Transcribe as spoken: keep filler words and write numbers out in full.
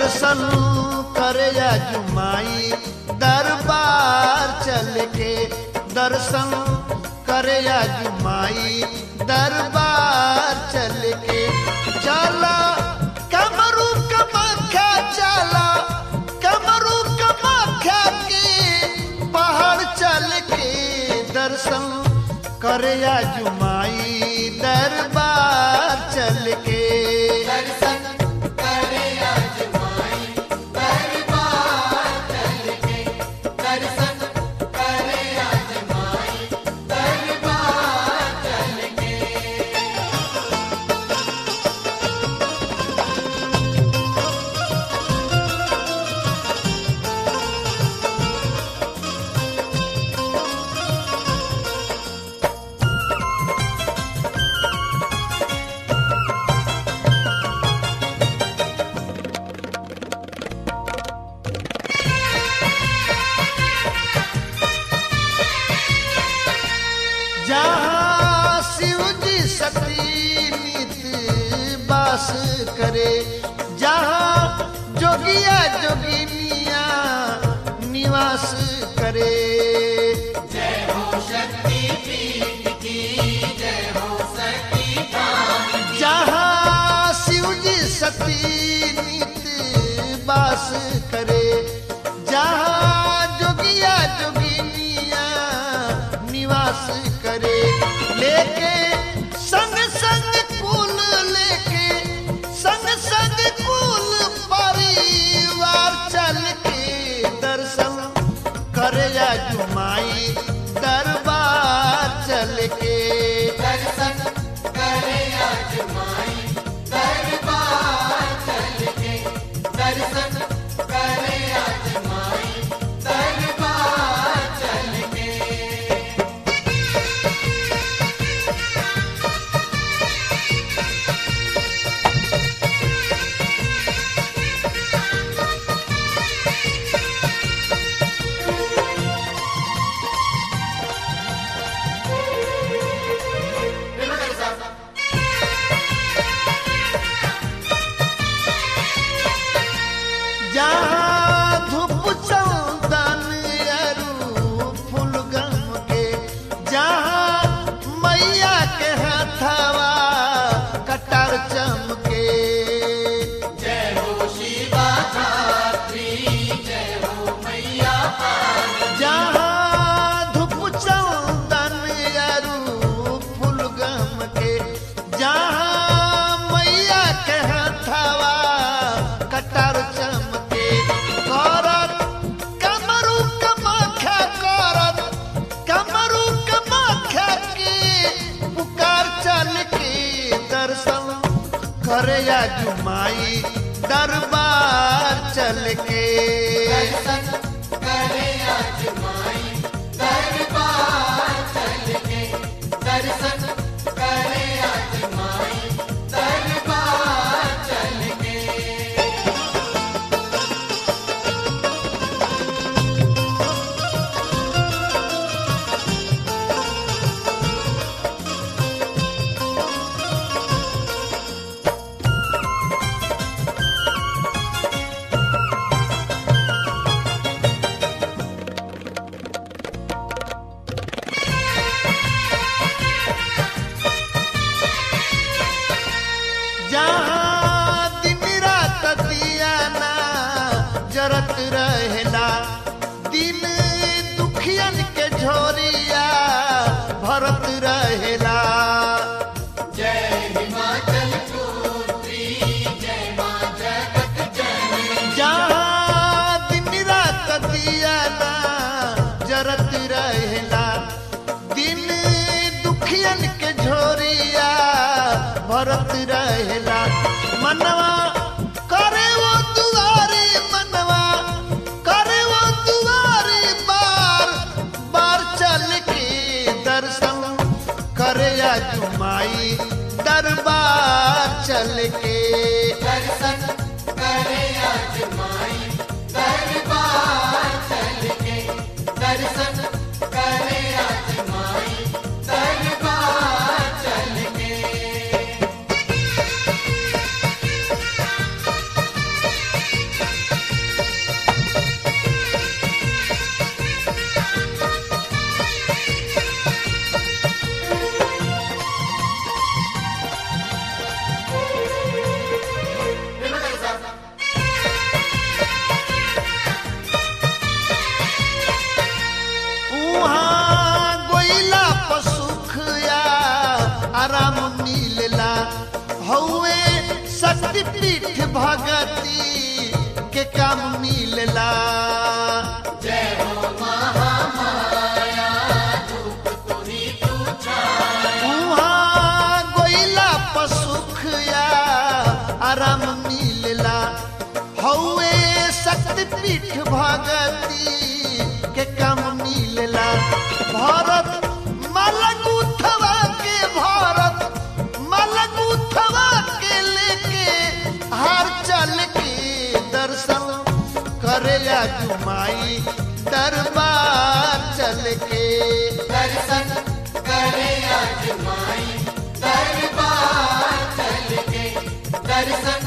दर्शन करे जुमाई दरबार चल के, दर्शन करे जुमाई दरबार चल के। चला कमरू कमाख्या, चला कमरू कमाख्या के पहाड़ चल के, दर्शन करे जुमाई दरबार चल के। जहाँ शिव जी सती नित बास करे, जहाँ जोगिया जोगिनिया निवास करे। जय हो शक्ति पीठ की, जय हो सती धाम की। जहाँ शिव जी सती नित बास करे, जहाँ जोगिया जोगिनिया निवास करे। लेके संग संग कुल, लेके संग संग कुल परिवार चल के, दर्शन करे जुमाई दरबार चल के। दर्शन करे जुमाई दरबार चल के, दर्शन करे जुमाई दरबार चल के। जहाँ धूप चंदन अरू फूल गम के, जहाँ मैया के हथवा कटार चमके। जय हो शिवा धात्री, जय हो मैया पार्वती। जहाँ धूप चंदन अरू फूल गम के, जहाँ मैया के हथवा कटार चमके। करत कमरू कमाख्या, करत कमरू कमाख्या के पुकार चल के, दर्शन करे जुमाई दरबार चल के। दर्शन करे जुमाई दरबार चल के, दर्शन करे जुमाई दरबार चल के। जहाँ दिन रात दिया ना जरत रहेला, दिन दुखियन के झोरिया भरत रहेला। जय हिमाचल पुत्री, जय मां जगत जननी। जहाँ दिन रात दिया ना जरत रहेला, दिन दुखियन के झोरिया भरत रहेला। मनवा करे वो दुआरी, मनवा करे वो दुआरी बार बार चल के, दर्शन करे जुमाई दरबार चल के। दर्शन करे जुमाई दरबार चल के, दर्शन करे जुमाई दरबार चल के। शक्ति पीठ भगती के काम मिलला। जय हो महामाया धूप तुही तू छाया। उहाँ गोइला पसुख या आराम मिलला। हौवे शक्ति पीठ भगती के काम मिलला। भारत मलगुथवा के भारत मलगुथवा के लेके हर चल के दर्शन करे या जुमाई दरबार चल के। दर्शन करे आज माई दरबार चल के। दर्शन